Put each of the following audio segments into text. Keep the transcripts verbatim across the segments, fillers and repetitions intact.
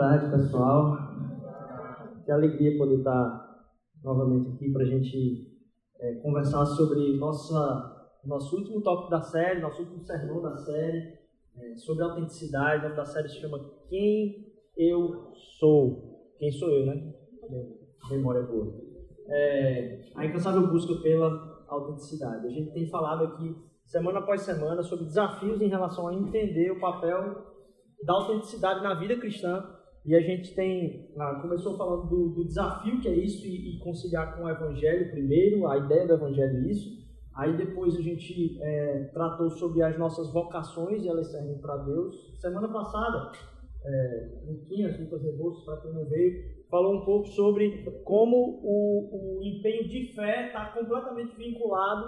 tarde, pessoal. Que alegria poder estar novamente aqui para a gente é, conversar sobre nossa, nosso último tópico da série, nosso último sermão da série, é, sobre autenticidade. O nome da série se chama Quem Eu Sou. Quem sou eu, né? Memória boa. É, a incansável busca pela autenticidade. A gente tem falado aqui, semana após semana, sobre desafios em relação a entender o papel da autenticidade na vida cristã. E a gente tem, ah, começou falando do, do desafio que é isso e, e conciliar com o Evangelho primeiro, a ideia do Evangelho é isso. Aí depois a gente é, tratou sobre as nossas vocações e elas servem para Deus. Semana passada, é, Luquinhas, Lucas Rebouças, para quem não veio, falou um pouco sobre como o, o empenho de fé está completamente vinculado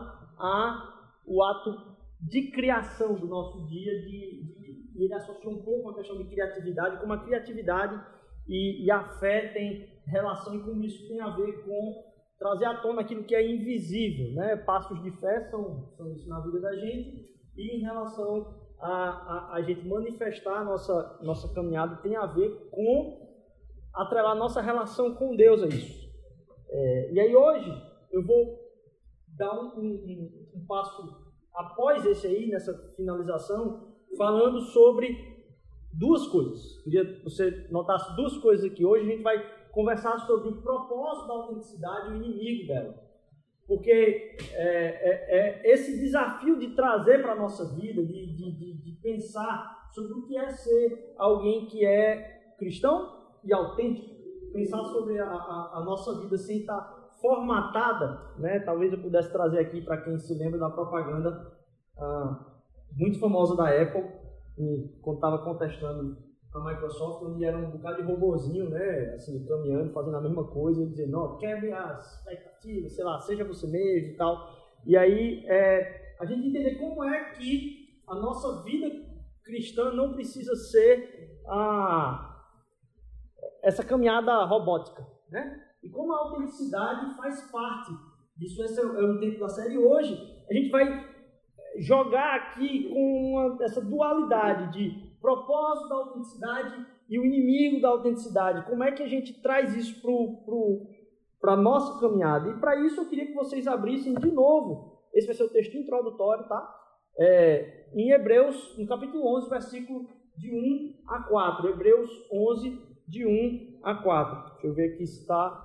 ao ato de criação do nosso dia, de, de, e ele associou um pouco a questão de criatividade, como a criatividade e, e a fé tem relação, e como isso tem a ver com trazer à tona aquilo que é invisível, né? Passos de fé são, são isso na vida da gente, e em relação a, a, a gente manifestar a nossa, nossa caminhada tem a ver com atrelar a nossa relação com Deus a isso. É, e aí hoje eu vou dar um, um, um passo após esse aí, nessa finalização, falando sobre duas coisas. Queria que você notasse duas coisas aqui. Hoje a gente vai conversar sobre o propósito da autenticidade e o inimigo dela. Porque é, é, é esse desafio de trazer para a nossa vida, de, de, de, de pensar sobre o que é ser alguém que é cristão e autêntico, pensar sobre a, a, a nossa vida sem estar formatada, né? Talvez eu pudesse trazer aqui para quem se lembra da propaganda ah, muito famosa da Apple, e, quando estava contestando a Microsoft, onde era um bocado de robozinho, né? Assim, caminhando, fazendo a mesma coisa, e dizendo, não, quebre as expectativas, sei lá, seja você mesmo e tal. E aí, é, a gente entender como é que a nossa vida cristã não precisa ser a, essa caminhada robótica, né? E como a autenticidade faz parte disso. Esse é um tempo da série. Hoje a gente vai jogar aqui com uma, essa dualidade de propósito da autenticidade e o inimigo da autenticidade. Como é que a gente traz isso para a nossa caminhada? E para isso eu queria que vocês abrissem de novo. Esse vai ser o texto introdutório, tá? É, em Hebreus, no capítulo onze, versículo de um a quatro. Hebreus onze, de um a quatro. Deixa eu ver aqui se está...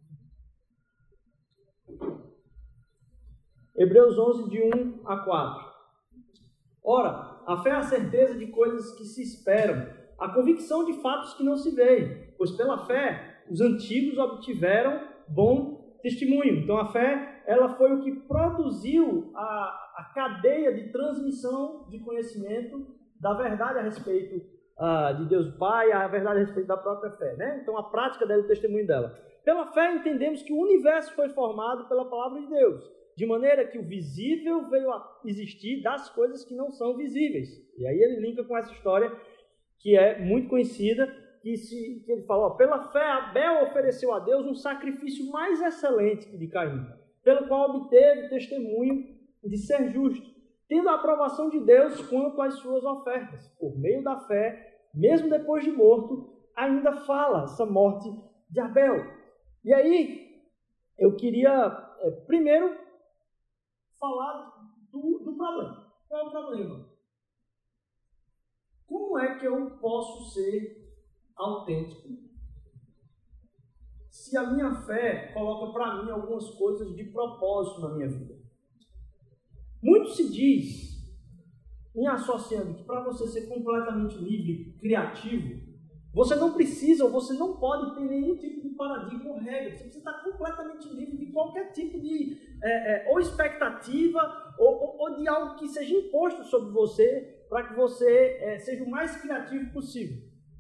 Hebreus onze, de um a quatro. Ora, a fé é a certeza de coisas que se esperam, a convicção de fatos que não se veem, pois pela fé os antigos obtiveram bom testemunho. Então a fé, ela foi o que produziu a, a cadeia de transmissão de conhecimento da verdade a respeito uh, de Deus Pai, a verdade a respeito da própria fé, né? Então a prática dela e o testemunho dela. Pela fé entendemos que o universo foi formado pela palavra de Deus, de maneira que o visível veio a existir das coisas que não são visíveis. E aí ele linka com essa história que é muito conhecida, que, se, que ele fala, ó, pela fé Abel ofereceu a Deus um sacrifício mais excelente que de Caim, pelo qual obteve testemunho de ser justo, tendo a aprovação de Deus quanto às suas ofertas. Por meio da fé, mesmo depois de morto, ainda fala essa morte de Abel. E aí, eu queria, é, primeiro, falar do, do problema. Qual é o problema? Como é que eu posso ser autêntico se a minha fé coloca para mim algumas coisas de propósito na minha vida? Muito se diz, em associando, que para você ser completamente livre, criativo, você não precisa ou você não pode ter nenhum tipo de paradigma ou regra. Você precisa estar completamente livre de qualquer tipo de é, é, ou expectativa ou, ou, ou de algo que seja imposto sobre você para que você é, seja o mais criativo possível.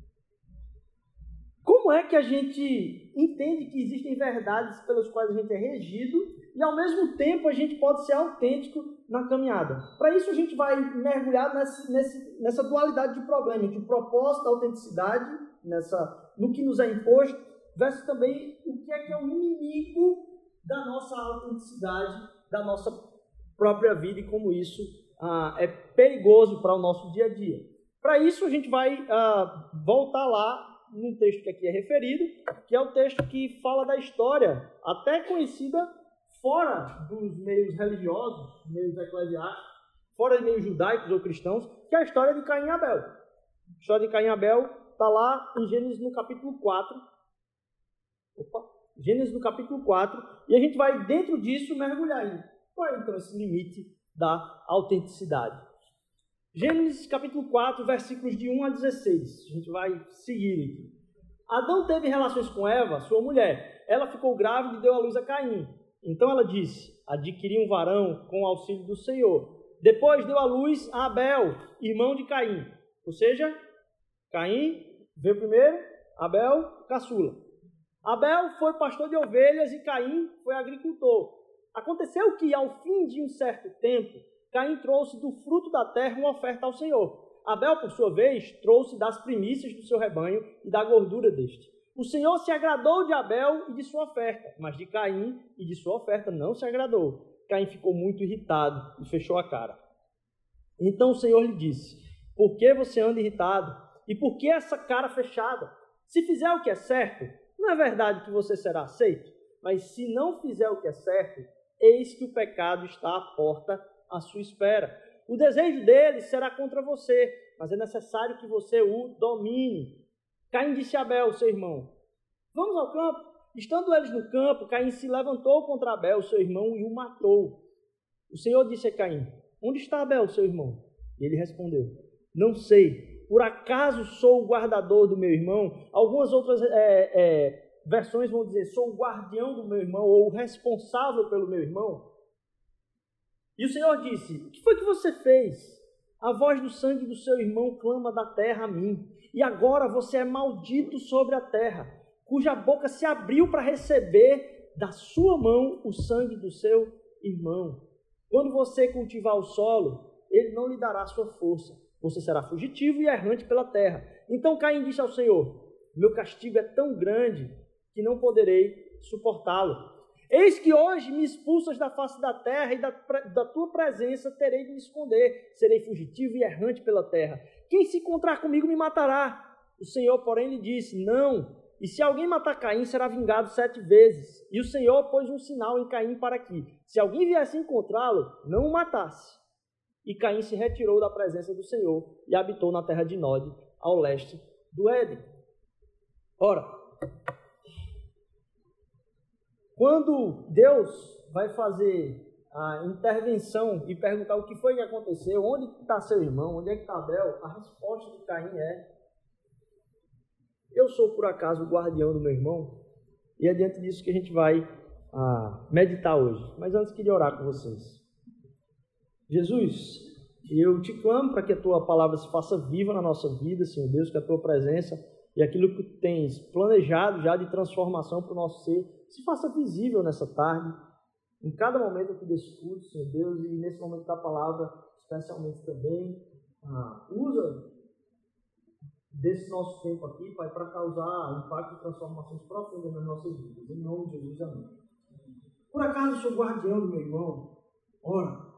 Como é que a gente entende que existem verdades pelas quais a gente é regido e ao mesmo tempo a gente pode ser autêntico na caminhada? Para isso a gente vai mergulhar nesse, nesse, nessa dualidade de problema, entre o propósito da autenticidade, nessa, no que nos é imposto, versus também o que é que é o inimigo da nossa autenticidade, da nossa própria vida e como isso ah, é perigoso para o nosso dia a dia. Para isso a gente vai ah, voltar lá num texto que aqui é referido, que é o texto que fala da história, até conhecida fora dos meios religiosos, meios eclesiásticos, fora dos meios judaicos ou cristãos, que é a história de Caim e Abel. A história de Caim e Abel está lá em Gênesis no capítulo quatro. Opa! Gênesis no capítulo quatro, e a gente vai dentro disso mergulhar em qual é então esse limite da autenticidade. Gênesis capítulo quatro, versículos de um a dezesseis. A gente vai seguir aqui. Adão teve relações com Eva, sua mulher. Ela ficou grávida e deu à luz a Caim. Então ela disse: adquiri um varão com o auxílio do Senhor. Depois deu à luz a Abel, irmão de Caim. Ou seja, Caim veio primeiro, Abel, caçula. Abel foi pastor de ovelhas e Caim foi agricultor. Aconteceu que, ao fim de um certo tempo, Caim trouxe do fruto da terra uma oferta ao Senhor. Abel, por sua vez, trouxe das primícias do seu rebanho e da gordura deste. O Senhor se agradou de Abel e de sua oferta, mas de Caim e de sua oferta não se agradou. Caim ficou muito irritado e fechou a cara. Então o Senhor lhe disse: por que você anda irritado? E por que essa cara fechada? Se fizer o que é certo, não é verdade que você será aceito? Mas se não fizer o que é certo, eis que o pecado está à porta à sua espera. O desejo dele será contra você, mas é necessário que você o domine. Caim disse a Abel, seu irmão: vamos ao campo. Estando eles no campo, Caim se levantou contra Abel, seu irmão, e o matou. O Senhor disse a Caim: onde está Abel, seu irmão? E ele respondeu: não sei. Por acaso sou o guardador do meu irmão? Algumas outras é, é, versões vão dizer: sou o guardião do meu irmão, ou o responsável pelo meu irmão. E o Senhor disse: o que foi que você fez? A voz do sangue do seu irmão clama da terra a mim. E agora você é maldito sobre a terra, cuja boca se abriu para receber da sua mão o sangue do seu irmão. Quando você cultivar o solo, ele não lhe dará sua força. Você será fugitivo e errante pela terra. Então Caim disse ao Senhor: meu castigo é tão grande que não poderei suportá-lo. Eis que hoje me expulsas da face da terra, e da, da tua presença terei de me esconder. Serei fugitivo e errante pela terra. Quem se encontrar comigo me matará. O Senhor, porém, lhe disse: não. E se alguém matar Caim, será vingado sete vezes. E o Senhor pôs um sinal em Caim para que, se alguém viesse encontrá-lo, não o matasse. E Caim se retirou da presença do Senhor e habitou na terra de Nod, ao leste do Éden. Ora, quando Deus vai fazer a intervenção e perguntar o que foi que aconteceu, onde está seu irmão, onde é que está Abel, a resposta de Caim é: eu sou por acaso o guardião do meu irmão? E é diante disso que a gente vai ah, meditar hoje. Mas antes queria orar com vocês. Jesus, eu te clamo para que a tua palavra se faça viva na nossa vida, Senhor Deus, que a tua presença e aquilo que tu tens planejado já de transformação para o nosso ser se faça visível nessa tarde, em cada momento aqui desse culto, Senhor Deus, e nesse momento da palavra, especialmente também, ah, usa desse nosso tempo aqui, Pai, para causar impacto e transformações profundas nas nossas vidas. Em nome de Jesus, amém. Por acaso sou guardião do meu irmão? Ora,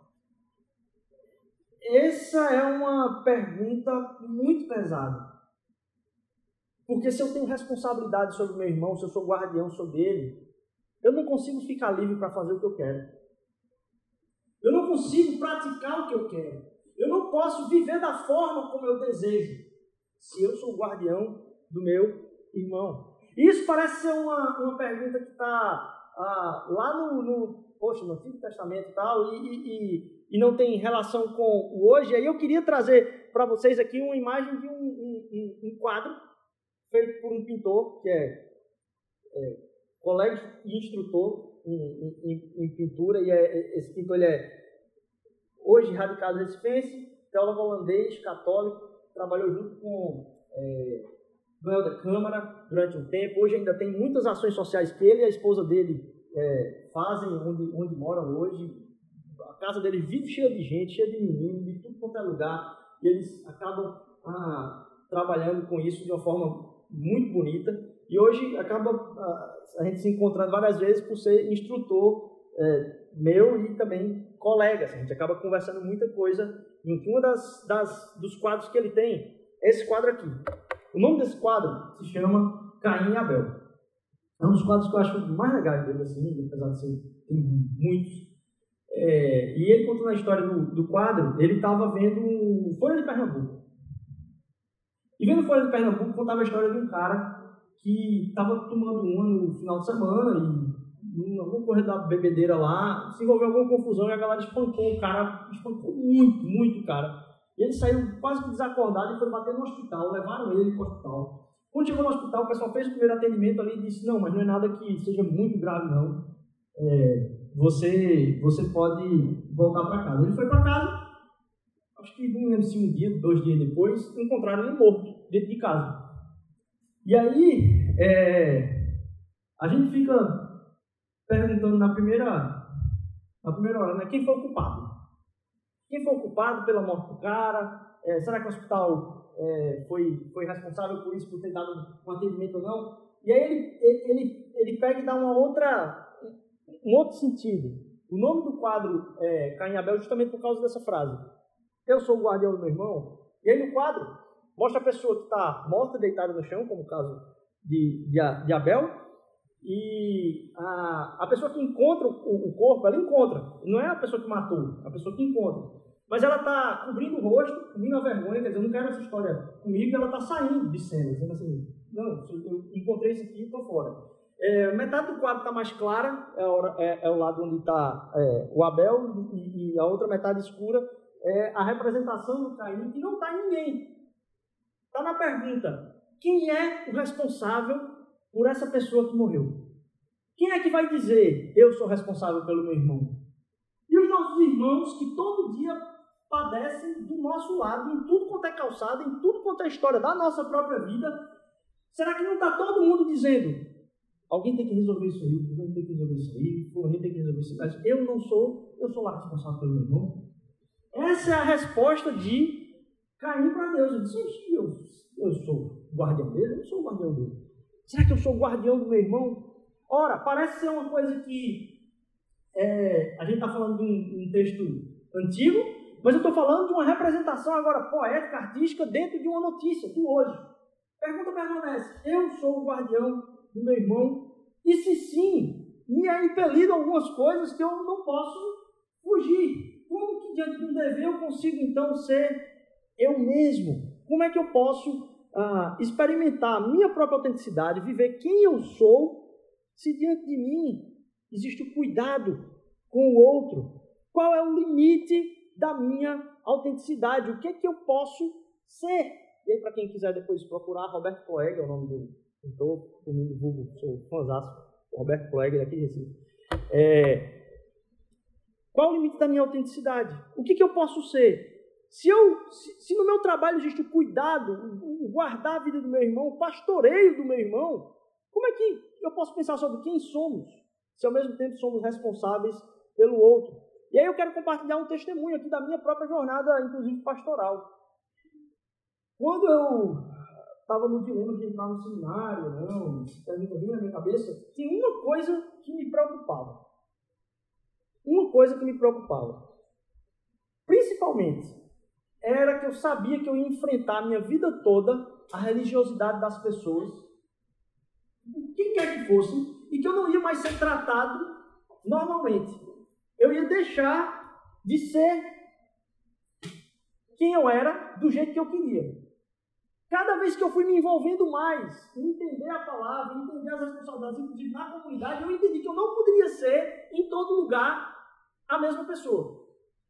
essa é uma pergunta muito pesada. Porque se eu tenho responsabilidade sobre o meu irmão, se eu sou guardião sobre ele, eu não consigo ficar livre para fazer o que eu quero. Eu não consigo praticar o que eu quero. Eu não posso viver da forma como eu desejo, se eu sou o guardião do meu irmão. Isso parece ser uma, uma pergunta que está ah, lá no, no, poxa, no Antigo Testamento e tal, e, e, e não tem relação com o hoje. Aí eu queria trazer para vocês aqui uma imagem de um, um, um, um quadro feito por um pintor, que é, é colega e instrutor em, em, em pintura, e é, esse pintor ele é hoje radicado em Recife, teólogo holandês, católico, trabalhou junto com é, Noel da Câmara durante um tempo. Hoje ainda tem muitas ações sociais que ele e a esposa dele é, fazem onde, onde moram hoje. A casa dele vive cheia de gente, cheia de meninos, de tudo quanto é lugar, e eles acabam ah, trabalhando com isso de uma forma muito bonita, e hoje acaba a, a gente se encontrando várias vezes por ser instrutor é, meu e também colega. Assim, a gente acaba conversando muita coisa. Uma das, das, dos quadros que ele tem é esse quadro aqui. O nome desse quadro se chama Caim e Abel. É um dos quadros que eu acho mais legais dele, assim, apesar de ser tem muitos. É, e ele contando a história do, do quadro, ele estava vendo Folha de Pernambuco. E vendo Folha de Pernambuco, contava a história de um cara que estava tomando uma no final de semana e em alguma corrida da bebedeira lá, se envolveu em alguma confusão e a galera espancou o cara, espancou muito, muito o cara. E ele saiu quase que desacordado e foi bater no hospital, levaram ele para o hospital. Quando chegou no hospital, o pessoal fez o primeiro atendimento ali e disse, não, mas não é nada que seja muito grave, não. É, você, você pode voltar para casa. Ele foi para casa, acho que não lembro se um dia, dois dias depois, encontraram ele morto dentro de casa. E aí, é, a gente fica perguntando na primeira, na primeira hora, né, quem foi o culpado? Quem foi o culpado pela morte do cara? É, será que o hospital é, foi, foi responsável por isso, por ter dado um atendimento ou não? E aí ele, ele, ele pega e dá uma outra, um outro sentido. O nome do quadro é Caim e Abel justamente por causa dessa frase. Eu sou o guardião do meu irmão. E aí no quadro mostra a pessoa que está morta, deitada no chão, como o caso de, de, de Abel. E a, a pessoa que encontra o, o corpo, ela encontra. Não é a pessoa que matou, é a pessoa que encontra. Mas ela está cobrindo o rosto, cobrindo a vergonha, quer dizer, eu não quero essa história comigo, e ela está saindo de cena, dizendo assim, não, eu encontrei isso aqui e estou fora. É, metade do quadro está mais clara, é, a, é, é o lado onde está é, o Abel, e, e a outra metade escura é a representação do Caim, que não está em ninguém. Está na pergunta, quem é o responsável por essa pessoa que morreu? Quem é que vai dizer, eu sou responsável pelo meu irmão? E os nossos irmãos que todo dia padecem do nosso lado, em tudo quanto é calçado, em tudo quanto é história da nossa própria vida, será que não está todo mundo dizendo, alguém tem que resolver isso aí, alguém tem que resolver isso aí, alguém tem que resolver isso aí, mas eu não sou, eu sou lá responsável pelo meu irmão? Essa é a resposta de Caim para Deus. Ele disse, eu, eu sou o guardião dele, eu não sou o guardião dele. Será que eu sou o guardião do meu irmão? Ora, parece ser uma coisa que é, a gente está falando de um, um texto antigo, mas eu estou falando de uma representação agora poética, artística, dentro de uma notícia, do hoje. Pergunta permanece, eu sou o guardião do meu irmão? E se sim, me é impelido algumas coisas que eu não posso fugir. Como que diante de um dever eu consigo então ser eu mesmo? Como é que eu posso ah, experimentar a minha própria autenticidade, viver quem eu sou, se diante de mim existe o cuidado com o outro? Qual é o limite da minha autenticidade? O que é que eu posso ser? E aí, para quem quiser depois procurar, Roberto Ploegger é o nome do pintor, do mundo vulgo, sou fãzaço, Roberto Ploegger daqui de Recife. É, qual o limite da minha autenticidade? O que, que eu posso ser? Se, eu, se, se no meu trabalho existe o cuidado, o, o guardar a vida do meu irmão, o pastoreio do meu irmão, como é que eu posso pensar sobre quem somos, se ao mesmo tempo somos responsáveis pelo outro? E aí eu quero compartilhar um testemunho aqui da minha própria jornada, inclusive pastoral. Quando eu estava no dilema de entrar no seminário, não, pergunta vinha na minha cabeça, tinha uma coisa que me preocupava. Uma coisa que me preocupava. Principalmente, era que eu sabia que eu ia enfrentar a minha vida toda a religiosidade das pessoas, quem quer que fosse, e que eu não ia mais ser tratado normalmente. Eu ia deixar de ser quem eu era do jeito que eu queria. Cada vez que eu fui me envolvendo mais em entender a palavra, em entender as responsabilidades, inclusive na comunidade, eu entendi que eu não poderia ser, em todo lugar, a mesma pessoa.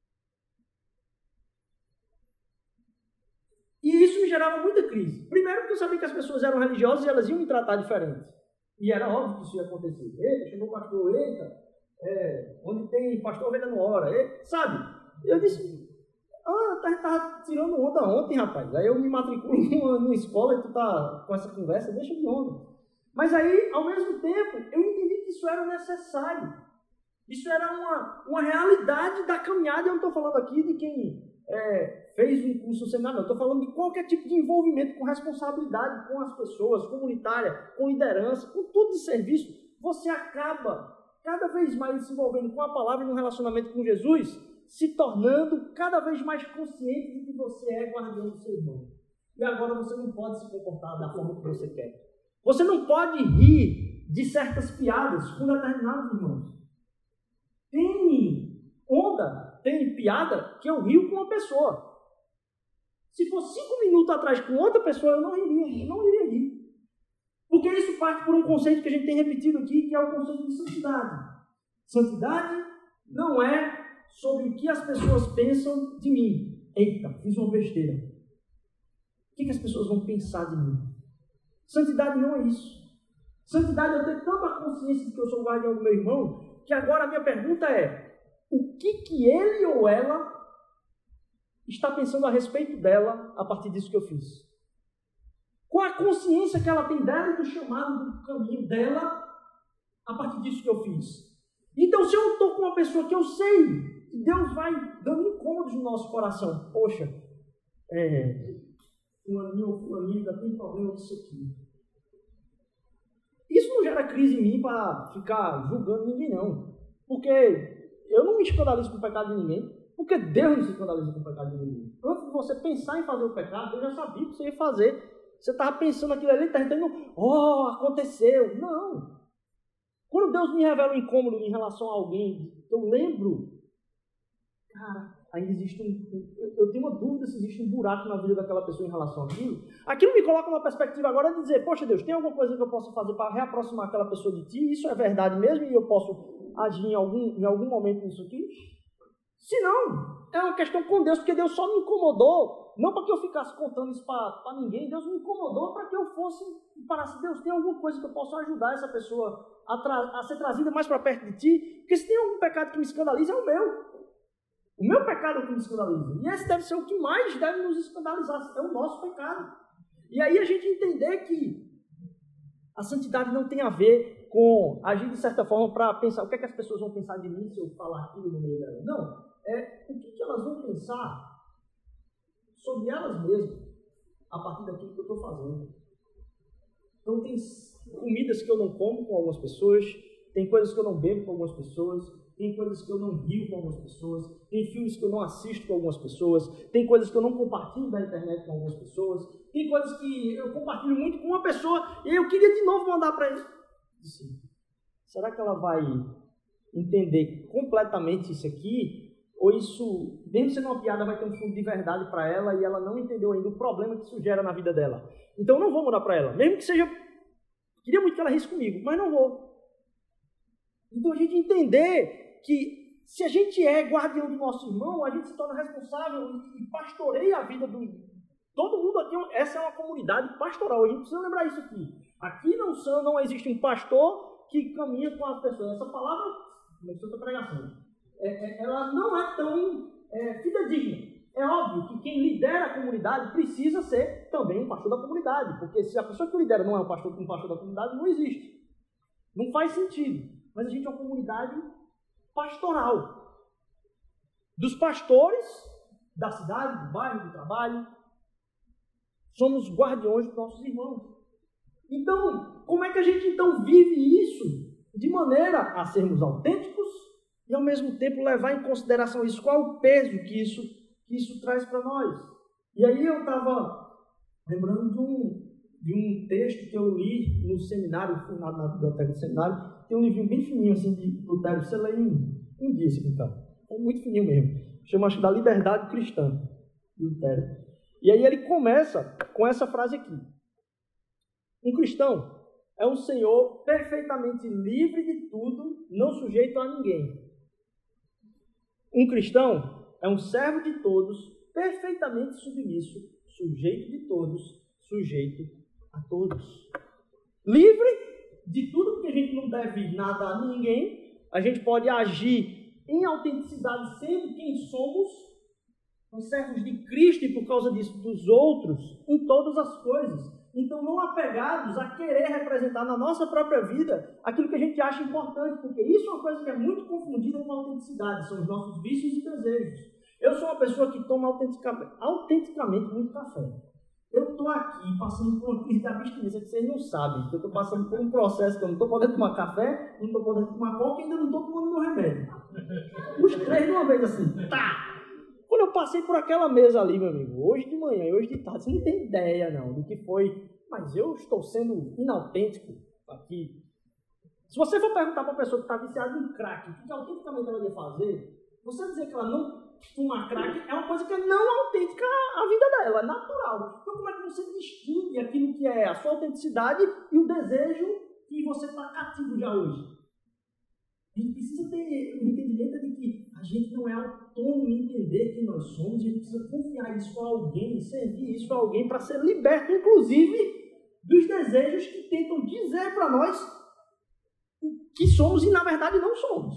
E isso me gerava muita crise. Primeiro porque eu sabia que as pessoas eram religiosas e elas iam me tratar diferente. E era óbvio que isso ia acontecer. Eita, chegou o pastor, eita, é, onde tem pastor ovelha não ora, eita, sabe? Eu disse, ah, tá, tá tirando onda ontem, rapaz. Aí eu me matriculo numa, numa escola e tu tá com essa conversa, deixa de onda. Mas aí, ao mesmo tempo, eu entendi que isso era necessário. Isso era uma, uma realidade da caminhada. Eu não estou falando aqui de quem é, fez um curso no seminário, não. Estou falando de qualquer tipo de envolvimento com responsabilidade com as pessoas, comunitária, com liderança, com tudo de serviço. Você acaba cada vez mais se envolvendo com a palavra e no relacionamento com Jesus, se tornando cada vez mais consciente de que você é guardião do seu irmão. e agora você não pode se comportar da forma que você quer. Você não pode rir de certas piadas com determinados irmãos. Tem onda, tem piada que eu rio com uma pessoa. Se fosse cinco minutos atrás com outra pessoa, eu não iria, eu não iria rir. Porque isso parte por um conceito que a gente tem repetido aqui, que é o conceito de santidade. Santidade não é sobre o que as pessoas pensam de mim. Eita, fiz uma besteira. O que, que as pessoas vão pensar de mim? Santidade não é isso. Santidade é eu ter tanta consciência de que eu sou o guardião do meu irmão, que agora a minha pergunta é, o que que ele ou ela está pensando a respeito dela a partir disso que eu fiz? Qual a consciência que ela tem dela e do chamado do caminho dela a partir disso que eu fiz? Então, se eu estou com uma pessoa que eu sei que Deus vai dando incômodos no nosso coração, poxa, é, fulaninho ou fulaninho ainda tem problema com isso aqui. Isso não gera crise em mim para ficar julgando ninguém, não. Porque eu não me escandalizo com o pecado de ninguém. Porque Deus não se escandaliza com o pecado de ninguém. Antes de você pensar em fazer o pecado, Deus já sabia o que você ia fazer. Você estava pensando aquilo ali, está entendendo? Oh, aconteceu. Não. Quando Deus me revela um incômodo em relação a alguém, eu lembro, cara, ainda existe um... Eu tenho uma dúvida se existe um buraco na vida daquela pessoa em relação àquilo. Aquilo me coloca uma perspectiva agora de dizer, poxa Deus, tem alguma coisa que eu possa fazer para reaproximar aquela pessoa de ti? Isso é verdade mesmo e eu posso agir em algum, em algum momento nisso aqui? Se não, é uma questão com Deus, porque Deus só me incomodou, não para que eu ficasse contando isso para ninguém, Deus me incomodou para que eu fosse e parasse, Deus, tem alguma coisa que eu possa ajudar essa pessoa a, tra- a ser trazida mais para perto de ti? Porque se tem algum pecado que me escandaliza, é o meu. O meu pecado é o que me escandaliza. E esse deve ser o que mais deve nos escandalizar, é o nosso pecado. E aí a gente entender que a santidade não tem a ver com agir de certa forma para pensar o que é que as pessoas vão pensar de mim se eu falar aquilo no meio dela. Não. É o que, que elas vão pensar sobre elas mesmas a partir daquilo que eu estou fazendo. Então tem comidas que eu não como com algumas pessoas, tem coisas que eu não bebo com algumas pessoas, tem coisas que eu não rio com algumas pessoas, tem filmes que eu não assisto com algumas pessoas, tem coisas que eu não compartilho na internet com algumas pessoas, tem coisas que eu compartilho muito com uma pessoa e eu queria de novo mandar para ele. Sim. Será que ela vai entender completamente isso aqui? Ou isso, mesmo sendo uma piada, vai ter um fundo de verdade para ela e ela não entendeu ainda o problema que isso gera na vida dela? Então eu não vou mandar para ela, mesmo que seja... Queria muito que ela risse comigo, mas não vou. Então a gente entender que se a gente é guardião do nosso irmão, a gente se torna responsável e pastoreia a vida do... Todo mundo aqui, essa é uma comunidade pastoral, a gente precisa lembrar isso aqui. Aqui não, são, não existe um pastor que caminha com as pessoas. Essa palavra, começou a pregação, é, é, ela não é tão é, fidedigna. É óbvio que quem lidera a comunidade precisa ser também um pastor da comunidade, porque se a pessoa que lidera não é um pastor, um pastor da comunidade, não existe. Não faz sentido. Mas a gente é uma comunidade pastoral. Dos pastores da cidade, do bairro, do trabalho, somos guardiões dos nossos irmãos. Então, como é que a gente então vive isso de maneira a sermos autênticos e ao mesmo tempo levar em consideração isso? Qual é o peso que isso, que isso traz para nós? E aí eu estava lembrando de um, de um texto que eu li no seminário, fui na, na biblioteca do seminário. Tem um livrinho bem fininho assim de Lutero, você lê em um dia, assim, então. É muito fininho mesmo. Chama, acho, da Liberdade Cristã, de Lutero. E aí ele começa com essa frase aqui. Um cristão é um senhor perfeitamente livre de tudo, não sujeito a ninguém. Um cristão é um servo de todos, perfeitamente submisso, sujeito de todos, sujeito a todos. Livre de tudo, porque a gente não deve nada a ninguém, a gente pode agir em autenticidade sendo quem somos, nós servos de Cristo e por causa disso dos outros, em todas as coisas. Então, não apegados a querer representar na nossa própria vida aquilo que a gente acha importante, porque isso é uma coisa que é muito confundida com a autenticidade, são os nossos vícios e desejos. Eu sou uma pessoa que toma autenticamente, autenticamente muito café. Eu estou aqui passando por uma crise de abstinência que vocês não sabem, que eu estou passando por um processo que eu não estou podendo tomar café, não estou podendo tomar coca e ainda não estou tomando meu remédio. Os três de uma vez assim, tá! Quando eu passei por aquela mesa ali, meu amigo, hoje de manhã e hoje de tarde, você não tem ideia, não, do que foi. Mas eu estou sendo inautêntico aqui. Se você for perguntar para uma pessoa que está viciada em crack, o que autenticamente ela ia fazer, você dizer que ela não fuma crack é uma coisa que é não autêntica à vida dela, é natural. Então, como é que você distingue aquilo que é a sua autenticidade e o desejo que você está cativo já hoje? A gente precisa ter o entendimento de que a gente não é autônomo em entender quem nós somos, a gente precisa confiar isso a alguém, servir isso a alguém para ser liberto, inclusive, dos desejos que tentam dizer para nós que somos e, na verdade, não somos.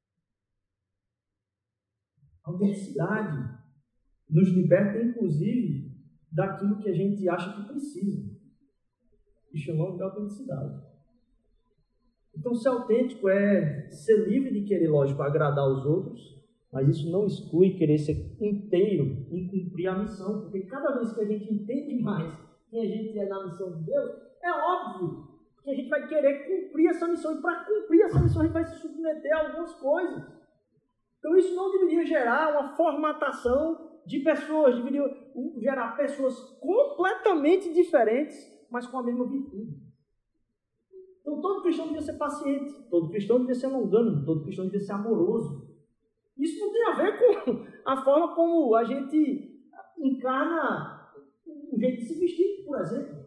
A autenticidade nos liberta, inclusive, daquilo que a gente acha que precisa. E chamamos de autenticidade. Então, ser autêntico é ser livre de querer, lógico, agradar os outros, mas isso não exclui querer ser inteiro em cumprir a missão, porque cada vez que a gente entende mais quem a gente é na missão de Deus, é óbvio que a gente vai querer cumprir essa missão, e para cumprir essa missão a gente vai se submeter a algumas coisas. Então, isso não deveria gerar uma formatação de pessoas, deveria gerar pessoas completamente diferentes, mas com a mesma virtude. Então, todo cristão devia ser paciente, todo cristão devia ser longânimo, todo cristão devia ser amoroso. Isso não tem a ver com a forma como a gente encarna o jeito de se vestir, por exemplo.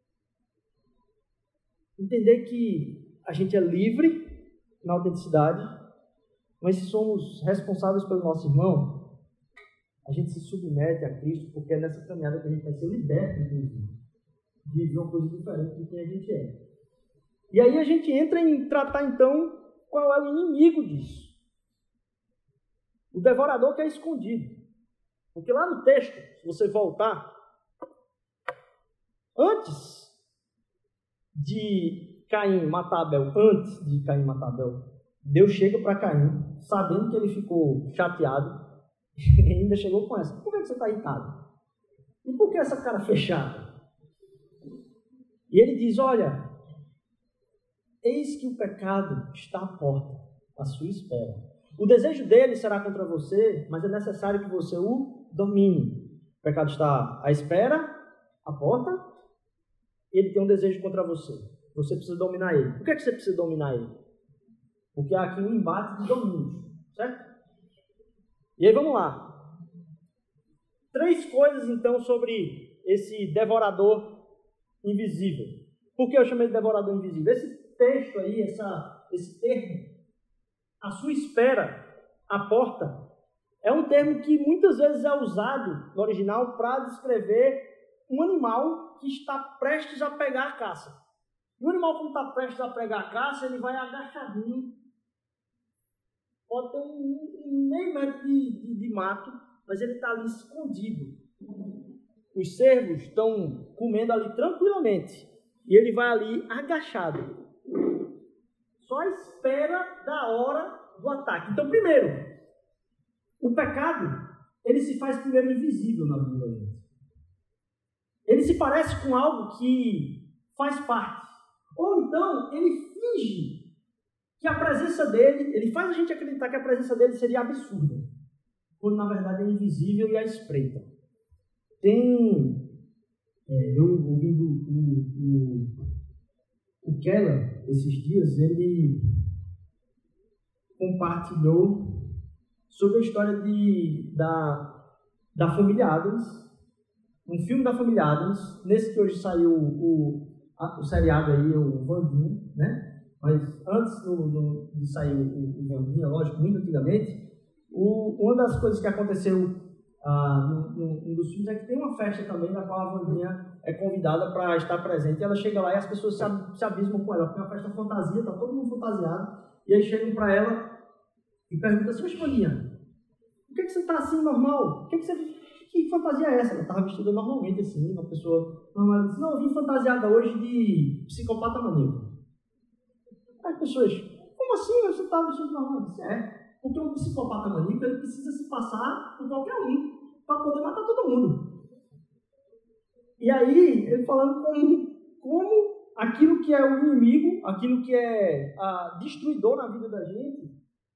Entender que a gente é livre na autenticidade, mas se somos responsáveis pelo nosso irmão, a gente se submete a Cristo, porque é nessa caminhada que a gente vai ser liberto, inclusive, de viver uma coisa diferente do que a gente é. E aí a gente entra em tratar, então, qual é o inimigo disso. O devorador que é escondido. Porque lá no texto, se você voltar, antes de Caim matar Abel, antes de Caim matar Abel, Deus chega para Caim, sabendo que ele ficou chateado, e ainda chegou com essa: por que você está irritado? E por que essa cara fechada? E ele diz: olha, eis que o pecado está à porta, à sua espera. O desejo dele será contra você, mas é necessário que você o domine. O pecado está à espera, à porta, ele tem um desejo contra você. Você precisa dominar ele. Por que, é que você precisa dominar ele? Porque há aqui um embate de domínio, certo? E aí vamos lá. Três coisas, então, sobre esse devorador invisível. Por que eu chamei de devorador invisível? Esse texto aí, essa, esse termo, a sua espera, a porta, é um termo que muitas vezes é usado no original para descrever um animal que está prestes a pegar a caça. E o animal, quando está prestes a pegar a caça, ele vai agachadinho. Pode ter um, um meio metro de, de, de mato, mas ele está ali escondido. Os cervos estão comendo ali tranquilamente. E ele vai ali agachado. Só à espera da hora do ataque. Então, primeiro, o pecado, ele se faz primeiro invisível na vida da gente. Ele se parece com algo que faz parte. Ou então, ele finge que a presença dele, ele faz a gente acreditar que a presença dele seria absurda, quando na verdade é invisível e à espreita. Tem, é, eu ouvindo o, o, o Keller, esses dias, ele compartilhou sobre a história de, da, da família Addams, um filme da família Addams, nesse que hoje saiu o, a, o seriado aí, o Vandinha, né? Mas antes do, do, de sair o, o Vandinha, lógico, muito antigamente, o, uma das coisas que aconteceu ah, no, no, um dos filmes é que tem uma festa também na qual a Vandinha é convidada para estar presente, e ela chega lá e as pessoas se, se abismam com ela, porque é uma festa fantasia, está todo mundo fantasiado, e aí chegam para ela e perguntam assim: mas Vandinha, por que, que você está assim normal? Que, que, você, que fantasia é essa? Ela estava vestida normalmente assim, uma pessoa normal. Ela disse: não, eu vim fantasiada hoje de psicopata maníaco. As pessoas: como assim você está vestido normal? Eu disse: é, porque um psicopata maníaco ele precisa se passar por qualquer um para poder matar todo mundo. E aí, ele falando como, como aquilo que é o inimigo, aquilo que é a, destruidor na vida da gente,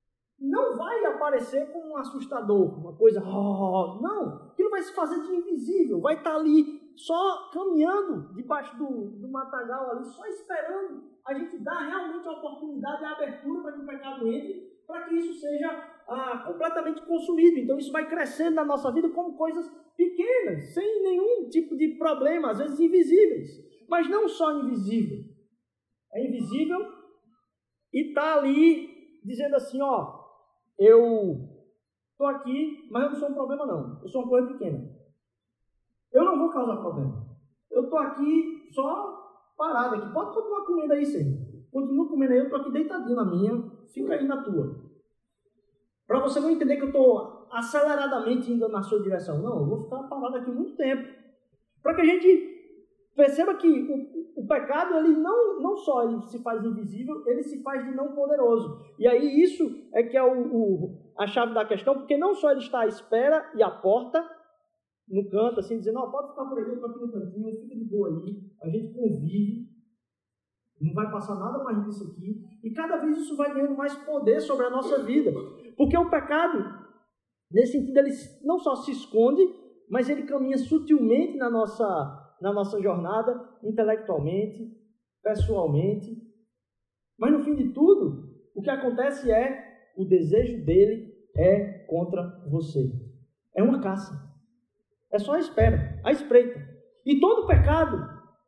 não vai aparecer como um assustador, uma coisa, oh, não, aquilo vai se fazer de invisível, vai estar ali só caminhando debaixo do, do matagal ali, só esperando a gente dar realmente a oportunidade e a abertura para que o pecado entre, para que isso seja ah, completamente consumido. Então isso vai crescendo na nossa vida como coisas pequenas, sem nenhum tipo de problema, às vezes invisíveis, mas não só invisível, é invisível e está ali dizendo assim, ó, eu estou aqui, mas eu não sou um problema não, eu sou uma coisa pequena. Eu não vou causar problema. Eu estou aqui só parado aqui. Pode continuar comendo aí, Senhor. Continua comendo aí, eu estou aqui deitadinho na minha, fica aí na tua. Para você não entender que eu estou aceleradamente indo na sua direção. Não, eu vou ficar parado aqui muito tempo. Para que a gente perceba que o, o pecado, ele não, não só ele se faz invisível, ele se faz de não poderoso. E aí isso é que é o, o, a chave da questão, porque não só ele está à espera e à porta, no canto, assim, dizendo, ó, pode ficar por aí, eu estou aqui no cantinho, fica de boa aí, a gente convive, não vai passar nada mais disso aqui, e cada vez isso vai ganhando mais poder sobre a nossa vida, porque o pecado, nesse sentido, ele não só se esconde, mas ele caminha sutilmente na nossa, na nossa jornada, intelectualmente, pessoalmente, mas no fim de tudo, o que acontece é, o desejo dele é contra você, é uma caça. É só a espera, a espreita. E todo pecado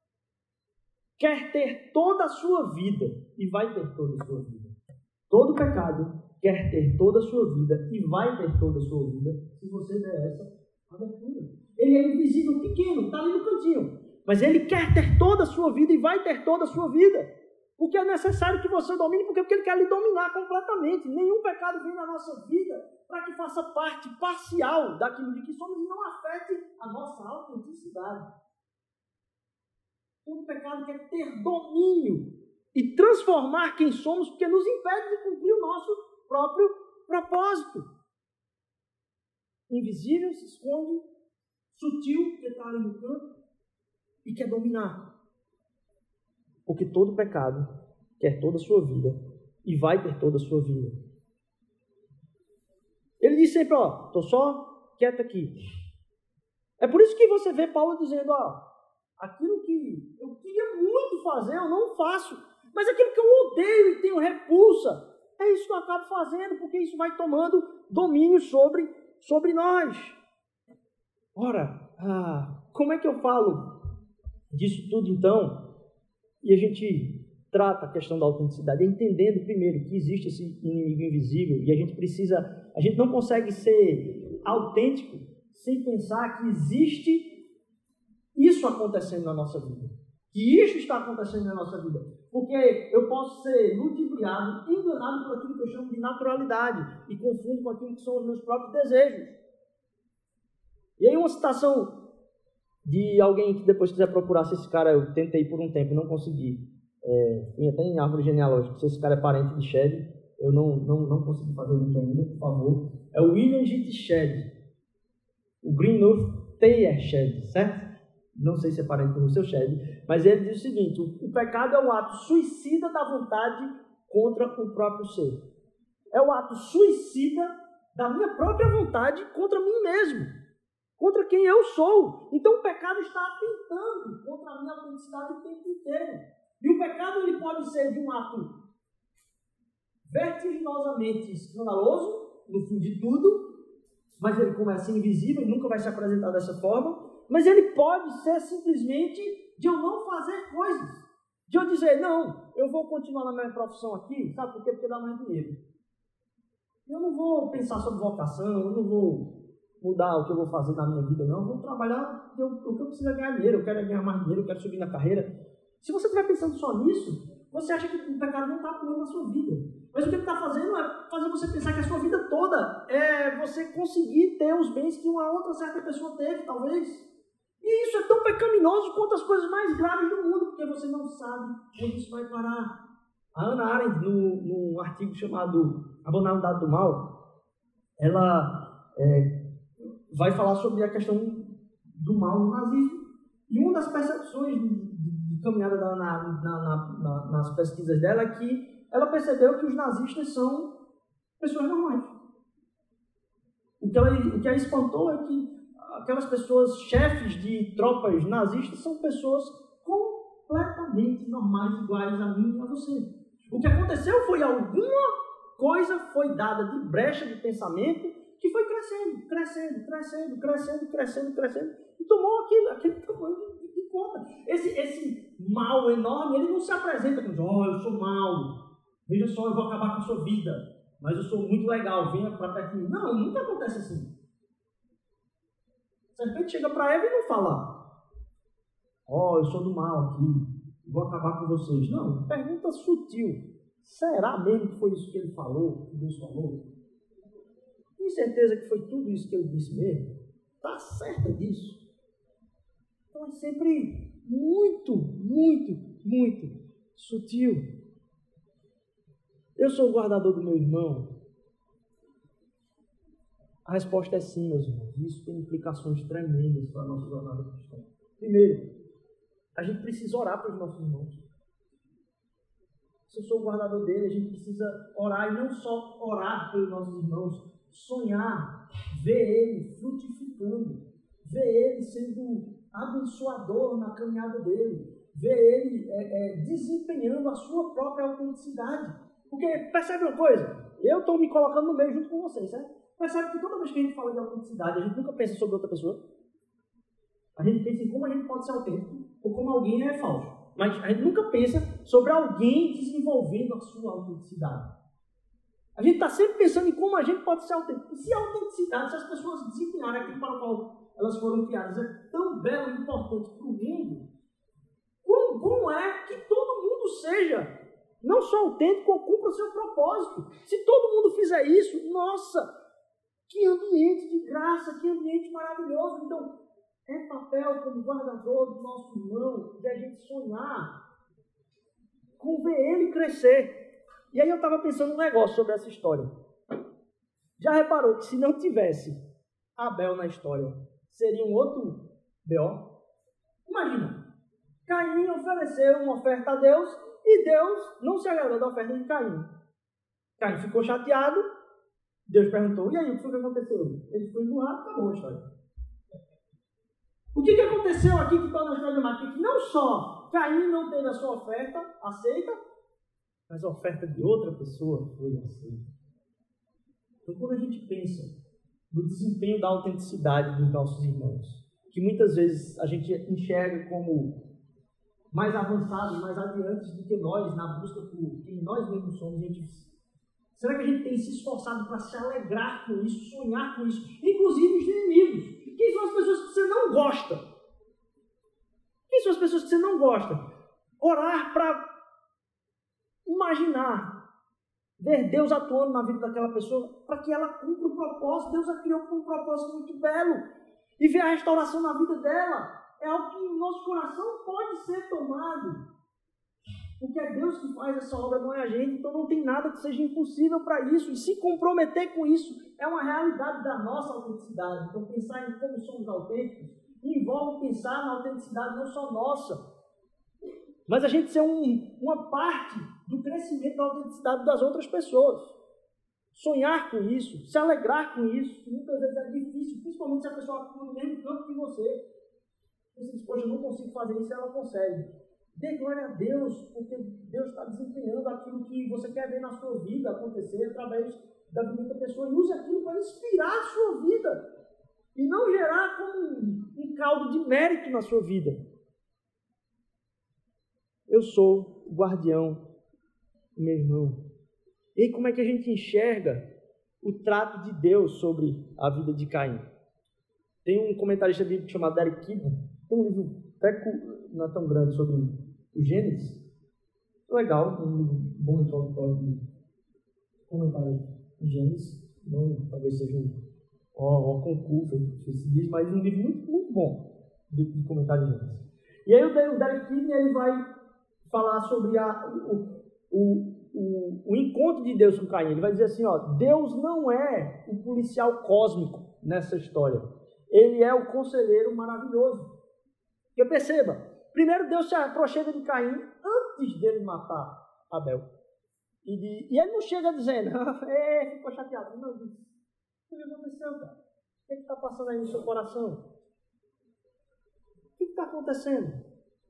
quer ter toda a sua vida e vai ter toda a sua vida. Todo pecado quer ter toda a sua vida e vai ter toda a sua vida se você der essa abertura. Ele é invisível, pequeno, está ali no cantinho. Mas ele quer ter toda a sua vida e vai ter toda a sua vida. Porque é necessário que você domine, porque ele quer lhe dominar completamente. Nenhum pecado vem na nossa vida para que faça parte parcial daquilo de que somos e não afete a nossa autenticidade. Todo pecado quer ter domínio e transformar quem somos, porque nos impede de cumprir o nosso próprio propósito. Invisível se esconde, sutil, que está ali no canto, e quer dominar. Porque todo pecado quer toda a sua vida e vai ter toda a sua vida. Ele diz sempre, ó, estou só quieto aqui. É por isso que você vê Paulo dizendo, ó, aquilo que eu queria muito fazer, eu não faço. Mas aquilo que eu odeio e tenho repulsa, é isso que eu acabo fazendo, porque isso vai tomando domínio sobre, sobre nós. Ora, ah, como é que eu falo disso tudo então? E a gente trata a questão da autenticidade, entendendo primeiro que existe esse inimigo invisível e a gente precisa, a gente não consegue ser autêntico sem pensar que existe isso acontecendo na nossa vida. Que isso está acontecendo na nossa vida. Porque eu posso ser ludibriado, enganado por aquilo que eu chamo de naturalidade e confundo com aquilo que são os meus próprios desejos. E aí uma citação de alguém que depois quiser procurar se esse cara, eu tentei por um tempo e não consegui. É, tinha até em árvore genealógica, se esse cara é parente de Shedd, eu não, não, não consegui fazer o link ainda, por favor. É o William G. Shedd, o Greenuth Thayer Shedd, certo? Não sei se é parente do seu Shedd, mas ele diz o seguinte, o, o pecado é um ato suicida da vontade contra o próprio ser. É o ato suicida da minha própria vontade contra mim mesmo. Contra quem eu sou. Então o pecado está atentando contra a minha autenticidade o tempo inteiro. E o pecado ele pode ser de um ato vertiginosamente escandaloso, no fim de tudo, mas ele começa invisível e nunca vai se apresentar dessa forma, mas ele pode ser simplesmente de eu não fazer coisas. De eu dizer, não, eu vou continuar na minha profissão aqui, sabe por quê? Porque dá mais dinheiro. Eu não vou pensar sobre vocação, eu não vou mudar o que eu vou fazer na minha vida, não. Eu vou trabalhar eu, o que eu preciso é ganhar dinheiro, eu quero ganhar mais dinheiro, eu quero subir na carreira. Se você estiver pensando só nisso, você acha que o pecado não está atuando na sua vida. Mas o que ele está fazendo é fazer você pensar que a sua vida toda é você conseguir ter os bens que uma outra certa pessoa teve, talvez. E isso é tão pecaminoso quanto as coisas mais graves do mundo, porque você não sabe onde isso vai parar. A Hannah Arendt, no, num artigo chamado A Banalidade do Mal, ela é, vai falar sobre a questão do mal no nazismo. E uma das percepções de, de, de caminhada da, na, na, na, nas pesquisas dela é que ela percebeu que os nazistas são Pessoas normais. O que, ela, o que a espantou é que aquelas pessoas, chefes de tropas nazistas, são pessoas completamente normais, iguais a mim e a você. O que aconteceu foi alguma coisa foi dada de brecha de pensamento que foi crescendo, crescendo, crescendo, crescendo, crescendo, crescendo, e tomou aquele, aquele tamanho de, de conta. Esse, esse mal enorme, ele não se apresenta como, ó, oh, eu sou mal, veja só, eu vou acabar com a sua vida, mas eu sou muito legal, venha para perto de mim. Não, nunca acontece assim. A serpente chega para Eva e não fala, ó, oh, eu sou do mal aqui, vou acabar com vocês. Não, pergunta sutil. Será mesmo que foi isso que ele falou, que Deus falou? Tem certeza que foi tudo isso que ele disse mesmo? Está certa disso? Então é sempre muito, muito, muito sutil. Eu sou o guardador do meu irmão? A resposta é sim, meus irmãos. Isso tem implicações tremendas para a nossa jornada cristã. Primeiro, a gente precisa orar para os nossos irmãos. Se eu sou o guardador dele, a gente precisa orar, e não só orar pelos nossos irmãos, sonhar, ver ele frutificando, ver ele sendo abençoador na caminhada dele, ver ele é, é, desempenhando a sua própria autenticidade. Porque, percebe uma coisa? Eu estou me colocando no meio junto com vocês, certo? Percebe que toda vez que a gente fala de autenticidade, a gente nunca pensa sobre outra pessoa. A gente pensa em como a gente pode ser autêntico, ou como alguém é falso. Mas a gente nunca pensa sobre alguém desenvolvendo a sua autenticidade. A gente está sempre pensando em como a gente pode ser autêntico. E se a autenticidade, se as pessoas desempenharem aquilo para o qual elas foram criadas, é tão belo e importante para o mundo, como, como é que todo mundo seja não só autêntico, ou cumpra o seu propósito? Se todo mundo fizer isso, nossa, que ambiente de graça, que ambiente maravilhoso. Então, é papel como guardador do nosso irmão, de a gente sonhar com ver ele crescer. E aí eu estava pensando um negócio sobre essa história. Já reparou que se não tivesse Abel na história, seria um outro B O? Imagina, Caim ofereceu uma oferta a Deus e Deus não se agradou da oferta de Caim. Caim ficou chateado, Deus perguntou, e aí, o que foi que aconteceu? Ele ficou emburrado, acabou a história. O que, que aconteceu aqui que torna a história dramática? Que não só Caim não teve a sua oferta aceita, mas a oferta de outra pessoa foi aceita. Então, quando a gente pensa no desempenho da autenticidade dos nossos irmãos, que muitas vezes a gente enxerga como mais avançados, mais adiantes do que nós, na busca por quem nós mesmos somos, a gente, será que a gente tem se esforçado para se alegrar com isso, sonhar com isso, inclusive os inimigos? Quem são as pessoas que você não gosta? Quem são as pessoas que você não gosta? Orar para imaginar, ver Deus atuando na vida daquela pessoa, para que ela cumpra o propósito. Deus a criou com um propósito muito belo. E ver a restauração na vida dela é algo que o nosso coração pode ser tomado. Porque é Deus que faz essa obra, não é a gente. Então não tem nada que seja impossível para isso. E se comprometer com isso é uma realidade da nossa autenticidade. Então pensar em como somos autênticos envolve pensar na autenticidade não só nossa, mas a gente ser um, uma parte do crescimento da autenticidade das outras pessoas. Sonhar com isso, se alegrar com isso, que muitas vezes é difícil, principalmente se a pessoa atua no mesmo campo que você. Você diz, poxa, eu não consigo fazer isso, ela consegue. Dê glória a Deus, porque Deus está desempenhando aquilo que você quer ver na sua vida acontecer através da vida da pessoa. E use aquilo para inspirar a sua vida e não gerar como um, um caldo de mérito na sua vida. Eu sou o guardião do meu irmão. E aí, como é que a gente enxerga o trato de Deus sobre a vida de Caim? Tem um comentarista bíblico chamado Derek Kidner, tem um livro até não é tão grande sobre o Gênesis. Legal, um bom introdutório de comentário de Gênesis. Não, talvez seja um ó, ó, concurso, se diz, mas um livro muito, muito bom de, de comentário de Gênesis. E aí o Derek Kidner ele vai falar sobre a, o, o, o, o encontro de Deus com Caim. Ele vai dizer assim, ó, Deus não é o policial cósmico nessa história. Ele é o conselheiro maravilhoso. Porque perceba, primeiro Deus se aproxima de Caim antes dele matar Abel. E, de, e ele não chega dizendo, é, ficou chateado. Não, diz, o que aconteceu, cara? O que está passando aí no seu coração? O que está acontecendo?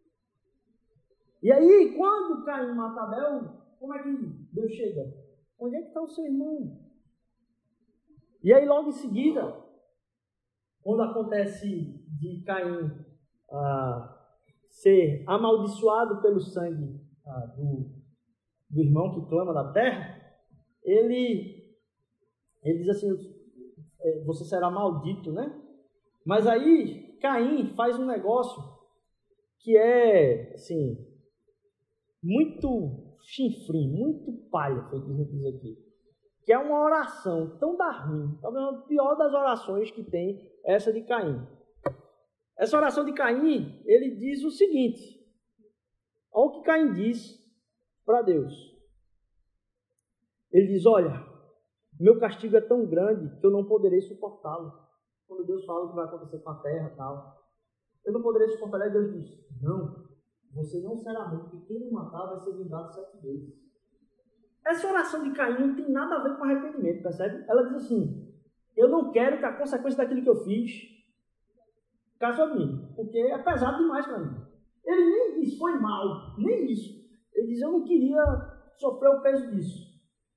E aí, quando Caim mata Abel, como é que Deus chega? Onde é que está o seu irmão? E aí, logo em seguida, quando acontece de Caim ah, ser amaldiçoado pelo sangue ah, do, do irmão que clama da terra, ele, ele diz assim, você será maldito, né? Mas aí, Caim faz um negócio que é, assim, muito chinfrim, muito palha, foi o que a gente diz aqui. Que é uma oração tão da ruim, talvez a pior das orações que tem, essa de Caim. Essa oração de Caim, ele diz o seguinte, olha o que Caim diz para Deus. Ele diz, olha, meu castigo é tão grande que eu não poderei suportá-lo. Quando Deus fala o que vai acontecer com a terra e tal, eu não poderei suportar. E Deus diz, não, você não será morto, porque quem me matar vai ser vingado sete vezes. Essa oração de Caim não tem nada a ver com arrependimento, percebe? Ela diz assim, eu não quero que a consequência daquilo que eu fiz caia sobre mim, porque é pesado demais para mim. Ele nem diz, foi mal, nem isso. Ele diz, eu não queria sofrer o peso disso.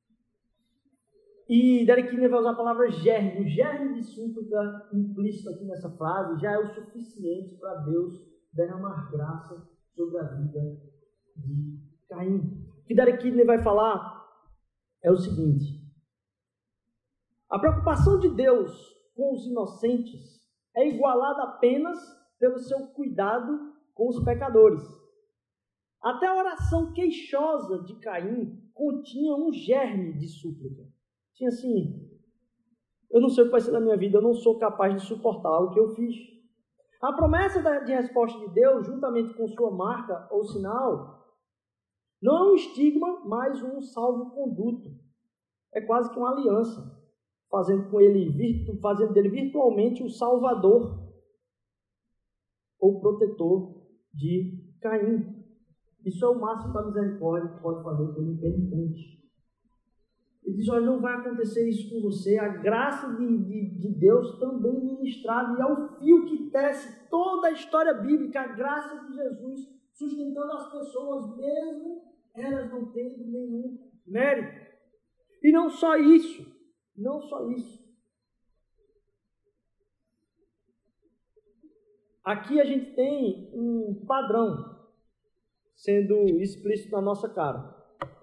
E Derek Kidner vai usar a palavra germe. O germe de súplica implícito aqui nessa frase já é o suficiente para Deus derramar graça sobre a vida de Caim. O que Derek Kidner vai falar é o seguinte: a preocupação de Deus com os inocentes é igualada apenas pelo seu cuidado com os pecadores. Até a oração queixosa de Caim continha um germe de súplica. Tinha assim, eu não sei o que vai ser da minha vida, eu não sou capaz de suportar o que eu fiz. A promessa de resposta de Deus, juntamente com sua marca ou sinal, não é um estigma, mas um salvo-conduto. É quase que uma aliança, fazendo, com ele, fazendo dele virtualmente o salvador ou protetor de Caim. Isso é o máximo da misericórdia que pode fazer pelo impenitente. Ele diz, olha, não vai acontecer isso com você. A graça de, de, de Deus também ministrada, e é o fio que tece toda a história bíblica, a graça de Jesus sustentando as pessoas, mesmo elas não tendo nenhum mérito. E não só isso, não só isso. Aqui a gente tem um padrão sendo explícito na nossa cara,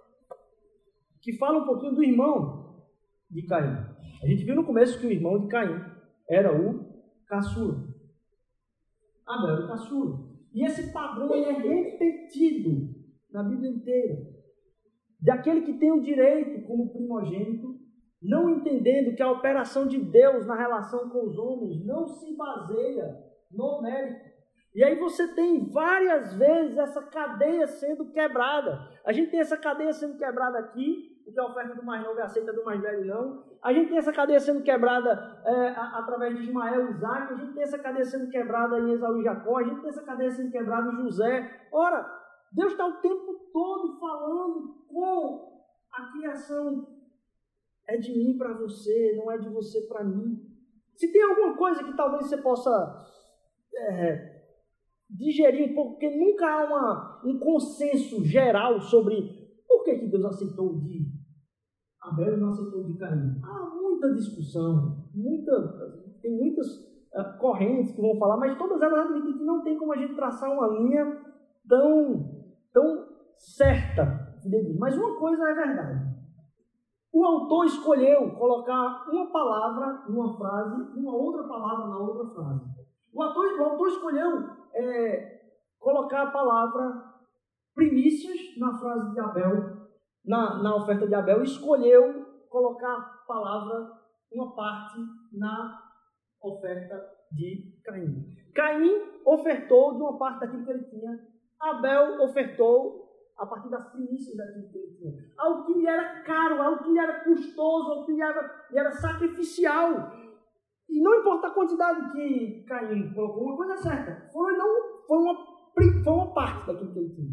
que fala um pouquinho do irmão de Caim. A gente viu no começo que o irmão de Caim era o caçula. Abel era o caçula. E esse padrão ele é repetido na Bíblia inteira. Daquele que tem o direito como primogênito, não entendendo que a operação de Deus na relação com os homens não se baseia no mérito. E aí você tem várias vezes essa cadeia sendo quebrada. A gente tem essa cadeia sendo quebrada aqui, porque a oferta do mais novo é aceita do mais velho não. A gente tem essa cadeia sendo quebrada é, através de Ismael e Isaac. A gente tem essa cadeia sendo quebrada em Esaú e Jacó. A gente tem essa cadeia sendo quebrada em José. Ora, Deus está o tempo todo falando com a criação. É de mim para você, não é de você para mim. Se tem alguma coisa que talvez você possa é, digerir um pouco, porque nunca há uma, um consenso geral sobre por que, que Deus aceitou de Abel e não aceitou de Caim. Há muita discussão, muita, tem muitas uh, correntes que vão falar, mas todas elas admitem que não tem como a gente traçar uma linha tão, tão certa. Mas uma coisa é verdade. O autor escolheu colocar uma palavra numa frase e uma outra palavra na outra frase. O autor, o autor escolheu é, colocar a palavra primícias na frase de Abel, na, na oferta de Abel, escolheu colocar a palavra, uma parte, na oferta de Caim. Caim ofertou de uma parte daquilo que ele tinha, Abel ofertou a partir das primícias daquilo que ele tinha. Algo que lhe era caro, algo que lhe era custoso, algo que lhe era, lhe era sacrificial. E não importa a quantidade que Caim colocou, uma coisa certa, foi, não, foi, uma, foi uma parte daquilo que ele tinha.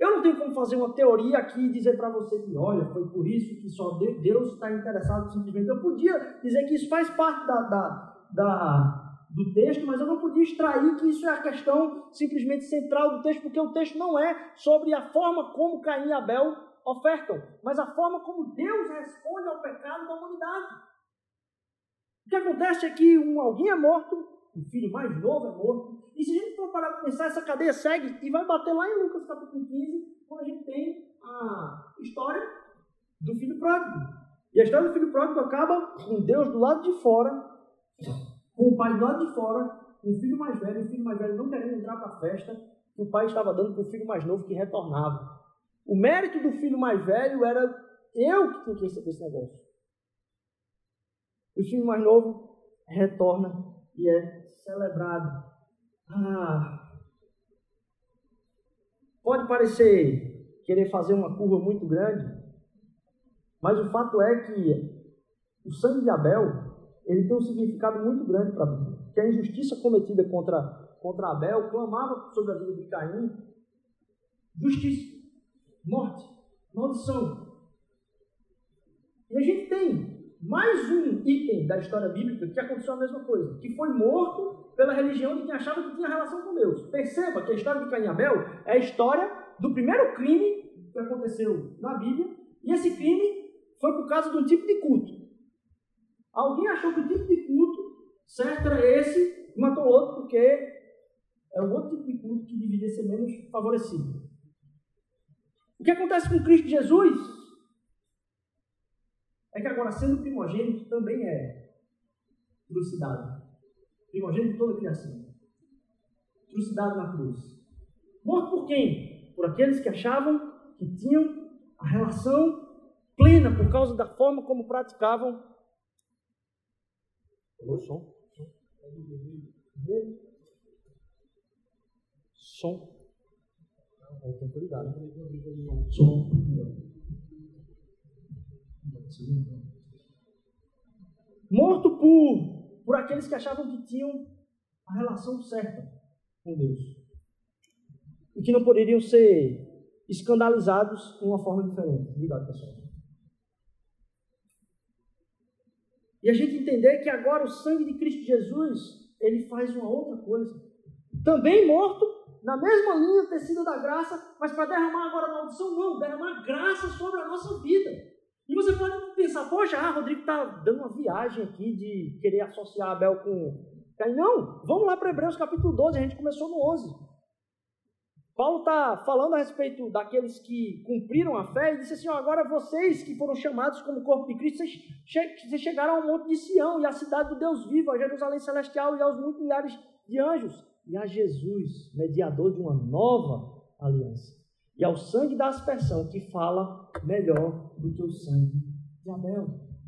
Eu não tenho como fazer uma teoria aqui e dizer para você que, olha, foi por isso que só Deus está interessado simplesmente. Eu podia dizer que isso faz parte da, da, da, do texto, mas eu não podia extrair que isso é a questão simplesmente central do texto, porque o texto não é sobre a forma como Caim e Abel ofertam, mas a forma como Deus responde ao pecado da humanidade. O que acontece é que um, alguém é morto, o filho mais novo é morto, e se a gente for parar para pensar, essa cadeia segue e vai bater lá em Lucas capítulo quinze, quando a gente tem a história do filho pródigo. E a história do filho pródigo acaba com Deus do lado de fora, com o pai do lado de fora, com o filho mais velho, o filho mais velho não querendo entrar para a festa, que o pai estava dando para o filho mais novo que retornava. O mérito do filho mais velho era eu que tinha que receber esse negócio. O filho mais novo retorna e é celebrado. Ah, pode parecer querer fazer uma curva muito grande, mas o fato é que o sangue de Abel ele tem um significado muito grande para a Bíblia. Que a injustiça cometida contra, contra Abel clamava sobre a vida de Caim justiça, morte, maldição. E a gente tem mais um item da história bíblica que aconteceu a mesma coisa, que foi morto pela religião de quem achava que tinha relação com Deus. Perceba que a história de Caim e Abel é a história do primeiro crime que aconteceu na Bíblia, e esse crime foi por causa de um tipo de culto. Alguém achou que o tipo de culto certo era esse e matou outro porque é o outro tipo de culto que deveria ser menos favorecido. O que acontece com Cristo Jesus é que agora, sendo primogênito, também é trucidado. Primogênito de toda a criação. Trucidado na cruz. Morto por quem? Por aqueles que achavam que tinham a relação plena por causa da forma como praticavam. O som. Som. Tem que ligar. Som. Morto por, por aqueles que achavam que tinham a relação certa com Deus. E que não poderiam ser escandalizados de uma forma diferente. Obrigado, pessoal. E a gente entender que agora o sangue de Cristo Jesus, ele faz uma outra coisa. Também morto, na mesma linha tecida da graça, mas para derramar agora a maldição, não, derramar graça sobre a nossa vida. E você pode pensar, poxa, ah, Rodrigo está dando uma viagem aqui de querer associar Abel com Caim. Não, vamos lá para Hebreus capítulo doze, a gente começou no onze. Paulo está falando a respeito daqueles que cumpriram a fé e disse assim, ó, agora vocês que foram chamados como corpo de Cristo, vocês, che- vocês chegaram ao monte de Sião e à cidade do Deus vivo, a Jerusalém celestial e aos muitos milhares de anjos e a Jesus, mediador de uma nova aliança. E ao sangue da aspersão que fala melhor do que o sangue de Abel.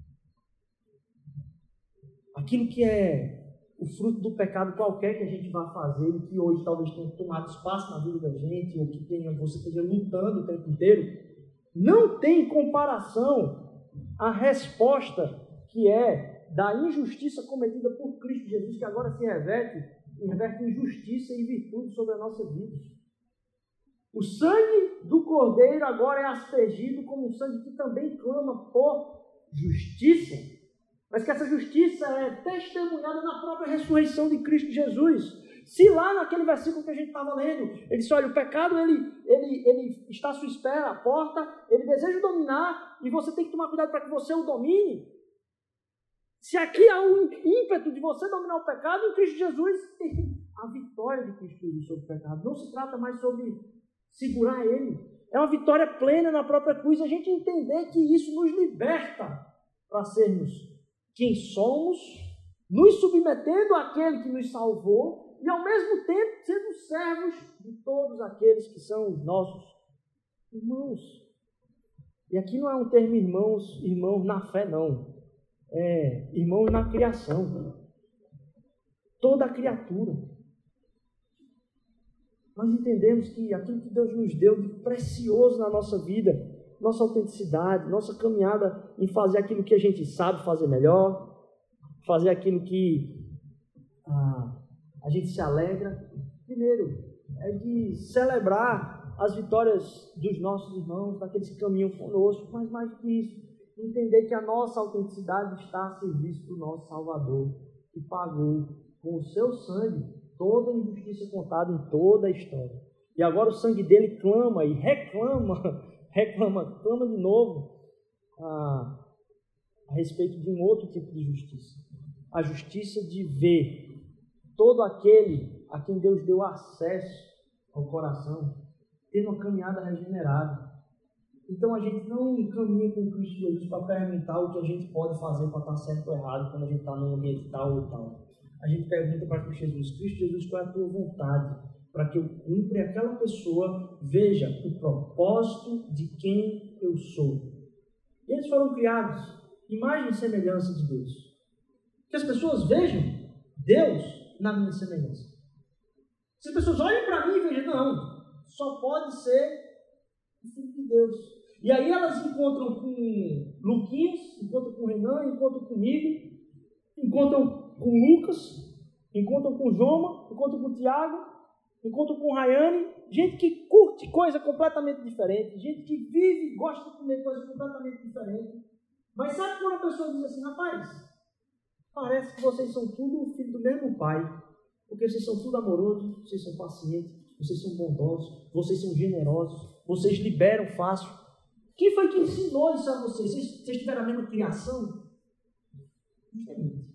Aquilo que é o fruto do pecado qualquer que a gente vá fazer e que hoje talvez tenha tomado espaço na vida da gente ou que tenha, você esteja lutando o tempo inteiro, não tem comparação à resposta que é da injustiça cometida por Cristo Jesus, que agora se reverte, reverte em justiça e virtude sobre a nossa vida. O sangue do Cordeiro agora é aspergido como um sangue que também clama por justiça, mas que essa justiça é testemunhada na própria ressurreição de Cristo Jesus. Se lá naquele versículo que a gente estava lendo, ele disse, olha, o pecado ele, ele, ele está à sua espera, à porta, ele deseja dominar e você tem que tomar cuidado para que você o domine. Se aqui há um ímpeto de você dominar o pecado, em Cristo Jesus tem a vitória de Cristo Jesus sobre o pecado. Não se trata mais sobre segurar ele. É uma vitória plena na própria cruz. A gente entender que isso nos liberta para sermos quem somos, nos submetendo àquele que nos salvou e ao mesmo tempo sendo servos de todos aqueles que são os nossos irmãos. E aqui não é um termo irmãos, irmãos na fé, não. É irmãos na criação. Toda a criatura. Nós entendemos que aquilo que Deus nos deu de precioso na nossa vida, nossa autenticidade, nossa caminhada em fazer aquilo que a gente sabe fazer melhor, fazer aquilo que ah, a gente se alegra. Primeiro, é de celebrar as vitórias dos nossos irmãos, daqueles que caminham conosco, mas mais que isso, entender que a nossa autenticidade está a serviço do nosso Salvador, que pagou com o seu sangue toda a injustiça contada em toda a história. E agora o sangue dele clama e reclama, reclama, clama de novo a, a respeito de um outro tipo de justiça. A justiça de ver todo aquele a quem Deus deu acesso ao coração, tendo uma caminhada regenerada. Então a gente não caminha com Cristo Jesus para perguntar o que a gente pode fazer para estar certo ou errado quando a gente está num ambiente tal ou tal. A gente pergunta para Cristo Jesus, Cristo Jesus, qual é a tua vontade? Para que eu cumpra e aquela pessoa veja o propósito de quem eu sou. E eles foram criados, imagem e semelhança de Deus. Que as pessoas vejam Deus na minha semelhança. Se as pessoas olhem para mim e vejam, não, só pode ser o Filho de Deus. E aí elas encontram com Luquinhas, encontram com Renan, encontram comigo, encontram com Lucas, encontram com Joma, encontram com Tiago, encontram com Rayane, gente que curte coisa completamente diferente, gente que vive e gosta de comer coisa completamente diferente. Mas sabe quando a pessoa diz assim, rapaz, parece que vocês são tudo filho do mesmo pai, porque vocês são tudo amorosos, vocês são pacientes, vocês são bondosos, vocês são generosos, vocês liberam fácil. Quem foi que ensinou isso a vocês? Vocês, vocês tiveram a mesma criação? Justamente.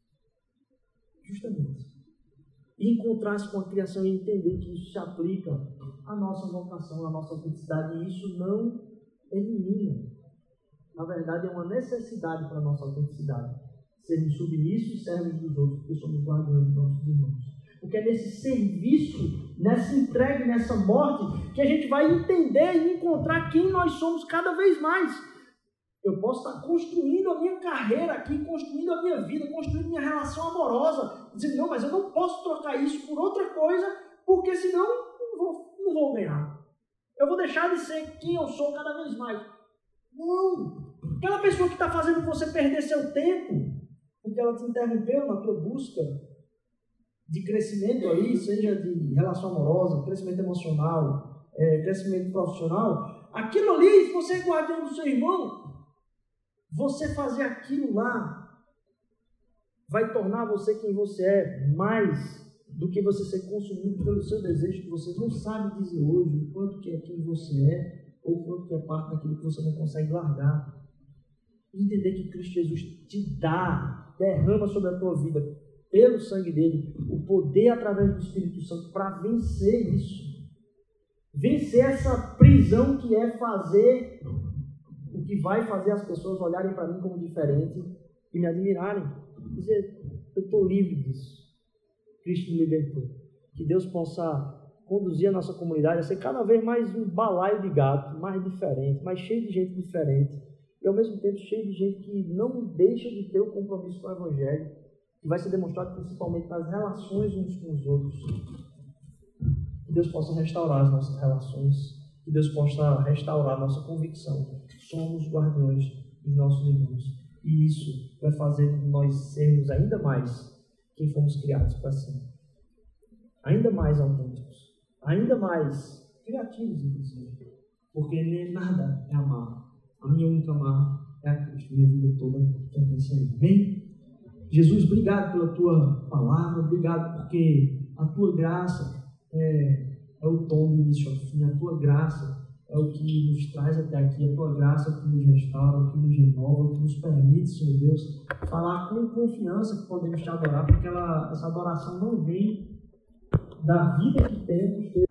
Justamente. E encontrar-se com a criação e entender que isso se aplica à nossa vocação, à nossa autenticidade, e isso não elimina. Na verdade, é uma necessidade para a nossa autenticidade. Sermos submissos e servos dos outros, porque somos guardiões dos nossos irmãos. Porque é nesse serviço, nessa entrega, nessa morte, que a gente vai entender e encontrar quem nós somos cada vez mais. Eu posso estar construindo a minha carreira aqui, construindo a minha vida, construindo minha relação amorosa, dizendo, não, mas eu não posso trocar isso por outra coisa, porque senão não vou, não vou ganhar. Eu vou deixar de ser quem eu sou cada vez mais. Não! Aquela pessoa que está fazendo você perder seu tempo, porque ela te interrompeu na tua busca de crescimento aí, seja de relação amorosa, crescimento emocional, é, crescimento profissional, aquilo ali, se você é guardião do seu irmão, você fazer aquilo lá vai tornar você quem você é, mais do que você ser consumido pelo seu desejo, que você não sabe dizer hoje o quanto que é quem você é, ou o quanto que é parte daquilo que você não consegue largar. Entender que Cristo Jesus te dá, derrama sobre a tua vida, pelo sangue dele, o poder através do Espírito Santo para vencer isso. Vencer essa prisão que é fazer o que vai fazer as pessoas olharem para mim como diferente e me admirarem. Dizer, eu estou livre disso. Cristo me libertou. Que Deus possa conduzir a nossa comunidade a ser cada vez mais um balaio de gato, mais diferente, mais cheio de gente diferente. E ao mesmo tempo cheio de gente que não deixa de ter o compromisso com o Evangelho, que vai ser demonstrado principalmente nas relações uns com os outros. Que Deus possa restaurar as nossas relações, que Deus possa restaurar a nossa convicção. Somos guardiões dos nossos irmãos. E isso vai fazer nós sermos ainda mais quem fomos criados para ser. Ainda mais autênticos. Ainda mais criativos, inclusive. Porque nem nada é amargo. A minha única amarra é a Cristo. Minha vida toda pertence a Ele. Amém? Jesus, obrigado pela Tua palavra. Obrigado porque a Tua graça é, é o tom do início ao fim. A Tua graça é o que nos traz até aqui. A Tua graça é o que nos restaura, o que nos renova, o que nos permite, Senhor Deus, falar com confiança que podemos Te adorar, porque ela, essa adoração não vem da vida que temos.